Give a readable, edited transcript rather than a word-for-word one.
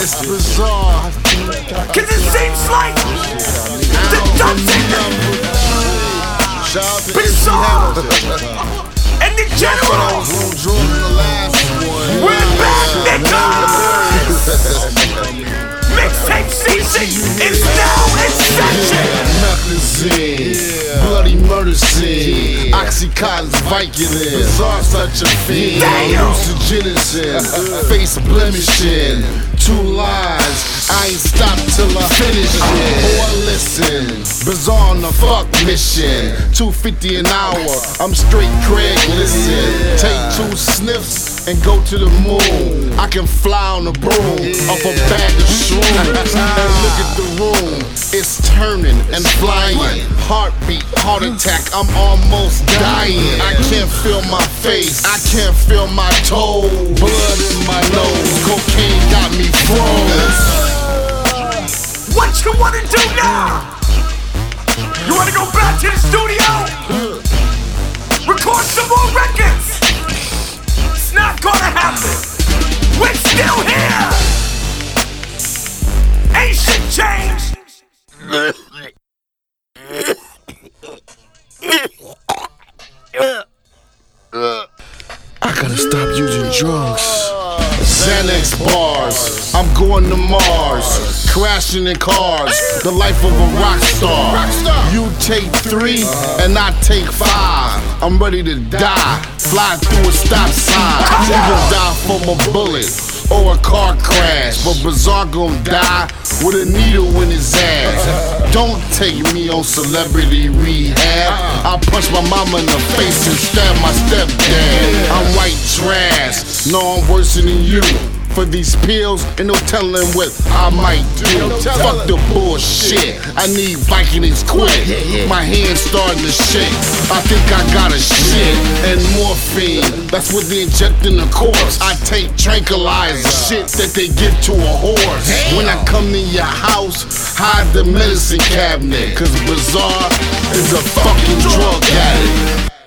It's bizarre. Cause it seems like the ducks in the bizarre and the general. We're back, niggas. Mixtape season is now in session. Methazine, bloody murder scene, Oxycontin's Vicodin, bizarre such a fiend, hallucinogen, face blemishing, 2 lines, I ain't stopped till I finish it. Boy, listen, bizarre on the fuck mission, 250 an hour, I'm straight Craig, listen, take 2 sniffs and go to the moon. I can fly on a broom off a bag of shrooms. And look at the room, it's turning and flying. Heartbeat, heart attack, I'm almost dying. I can't feel my face, I can't feel my toes. Blood in my nose, cocaine got me froze. What you wanna do now? You wanna go back to the studio? Record some more records? It's not gonna happen. We're still here. Ain't shit changed. I gotta stop using drugs. Xanax bars, I'm going to Mars, crashing in cars, the life of a rock star. You take 3 and I take 5. I'm ready to die, fly through a stop sign. Even die from a bullet or a car crash, but Bizarre gon' die with a needle in his ass. Don't take me on celebrity rehab. I punch my mama in the face and stab my stepdad. I'm white trash, no I'm worse than you. For these pills, ain't no telling what I might do. Fuck the bullshit, I need Vicodins quick. My hands starting to shake, I think I got a shit. And morphine, that's what they inject in the corpse. I take tranquilizer, shit that they give to a horse. When I come to your house, hide the medicine cabinet, cause Bizarre is a fucking drug addict.